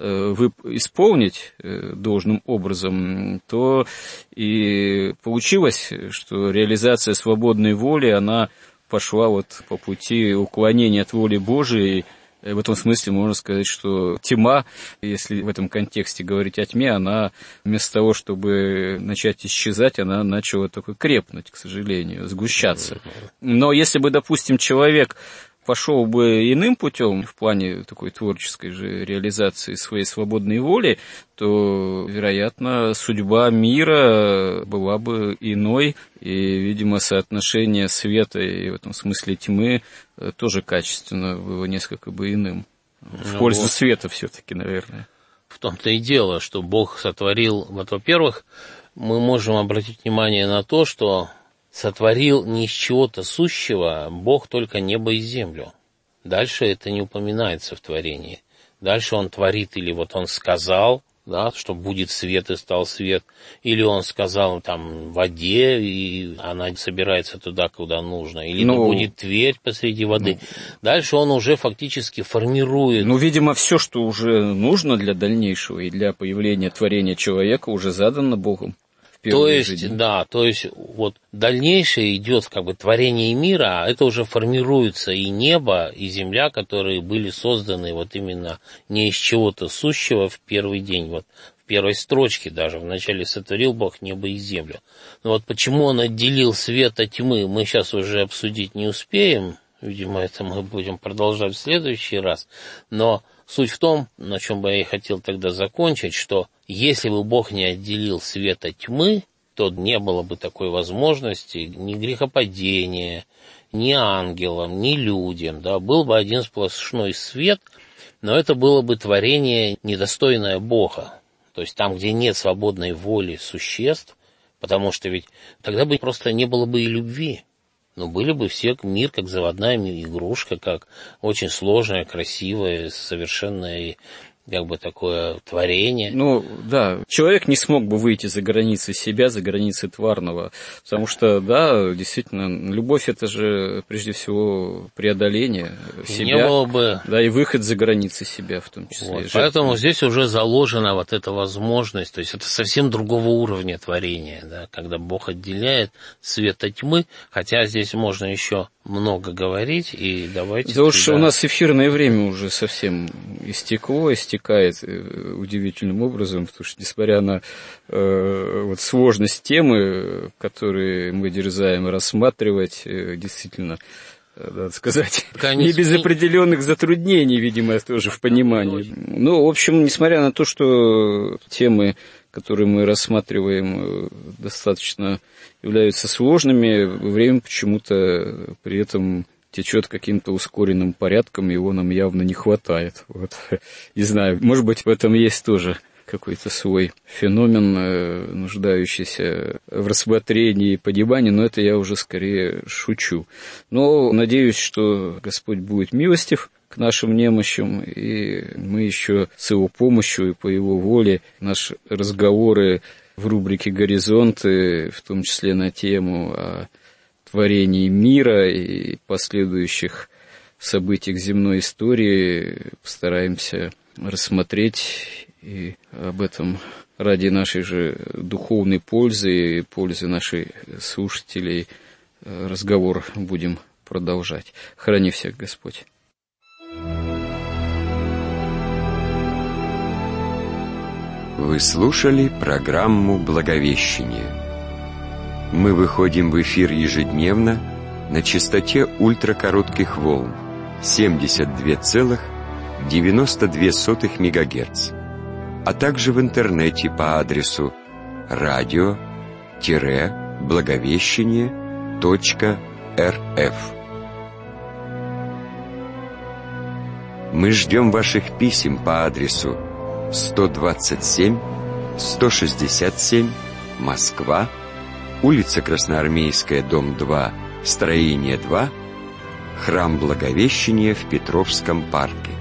исполнить должным образом, то и получилось, что реализация свободной воли, она пошла вот по пути уклонения от воли Божией. В этом смысле можно сказать, что тьма, если в этом контексте говорить о тьме, она вместо того, чтобы начать исчезать, она начала только крепнуть, к сожалению, сгущаться. Но если бы, допустим, человек пошел бы иным путем в плане такой творческой же реализации своей свободной воли, то, вероятно, судьба мира была бы иной, и, видимо, соотношение света и в этом смысле тьмы тоже качественно было несколько бы иным. В ну пользу вот. Света все-таки, наверное. В том-то и дело, что Бог сотворил, вот, во-первых, мы можем обратить внимание на то, что сотворил не из чего-то сущего Бог только небо и землю. Дальше это не упоминается в творении. Дальше Он творит, или вот Он сказал, да, что будет свет, и стал свет, или Он сказал там в воде, и она собирается туда, куда нужно, или ну, да будет Тверь посреди воды. Ну, дальше Он уже фактически формирует. Ну, видимо, все, что уже нужно для дальнейшего и для появления творения человека, уже задано Богом. То есть, жизни. Да, то есть вот дальнейшее идет как бы творение мира, а это уже формируется и небо, и земля, которые были созданы вот именно не из чего-то сущего в первый день, вот в первой строчке даже, вначале сотворил Бог небо и землю. Но вот почему Он отделил свет от тьмы, мы сейчас уже обсудить не успеем, видимо, это мы будем продолжать в следующий раз, но суть в том, на чем бы я и хотел тогда закончить, что если бы Бог не отделил свет от тьмы, то не было бы такой возможности ни грехопадения, ни ангелам, ни людям. Да? Был бы один сплошной свет, но это было бы творение, недостойное Бога. То есть там, где нет свободной воли существ, потому что ведь тогда бы просто не было бы и любви. Но были бы все мир как заводная игрушка, как очень сложное, красивое, совершенное, как бы такое творение. Ну, да, человек не смог бы выйти за границы себя, за границы тварного, потому что, да, действительно, любовь — это же, прежде всего, преодоление себя. Не было бы... Да, и выход за границы себя, в том числе. Вот, поэтому здесь уже заложена вот эта возможность, то есть это совсем другого уровня творения, да, когда Бог отделяет свет от тьмы, хотя здесь можно еще много говорить, и давайте... Да уж у нас эфирное время уже совсем истекло, истекает удивительным образом, потому что, несмотря на э, вот сложность темы, которые мы дерзаем рассматривать, э, действительно, надо сказать, Конечно. не без определенных затруднений, видимо, тоже в понимании. Ну, в общем, несмотря на то, что темы, которые мы рассматриваем, достаточно являются сложными, время почему-то при этом течет каким-то ускоренным порядком, его нам явно не хватает. Вот. Не знаю, может быть, в этом есть тоже какой-то свой феномен, нуждающийся в рассмотрении и понимании, но это я уже скорее шучу. Но надеюсь, что Господь будет милостив к нашим немощам, и мы еще с Его помощью и по Его воле наши разговоры в рубрике «Горизонты», в том числе на тему о творении мира и последующих событиях земной истории, постараемся рассмотреть, и об этом ради нашей же духовной пользы и пользы наших слушателей разговор будем продолжать. Храни всех Господь. Вы слушали программу «Благовещение». Мы выходим в эфир ежедневно на частоте ультракоротких волн семьдесят два целых девяносто две сотых мегагерц, а также в интернете по адресу радио-благовещение точка рф. Мы ждем ваших писем по адресу сто двадцать семь сто шестьдесят семь, Москва, улица Красноармейская, дом два, строение два, Храм Благовещения в Петровском парке.